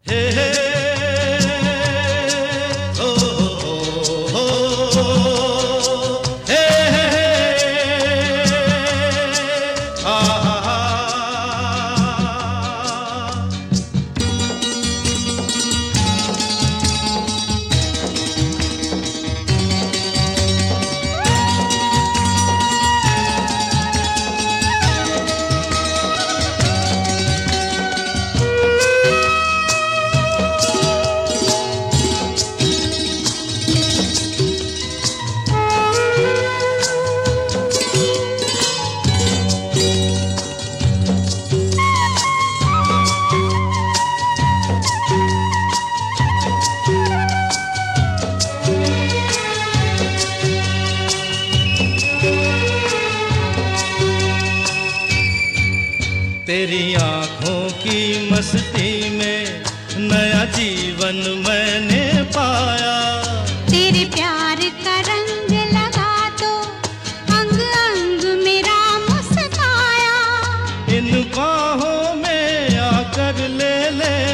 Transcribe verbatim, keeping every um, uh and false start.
तेरी आँखों की मस्ती में नया जीवन मैंने पाया। तेरे प्यार का रंग लगा तो अंग अंग मेरा मुस्काया। इन बाहों में आकर ले ले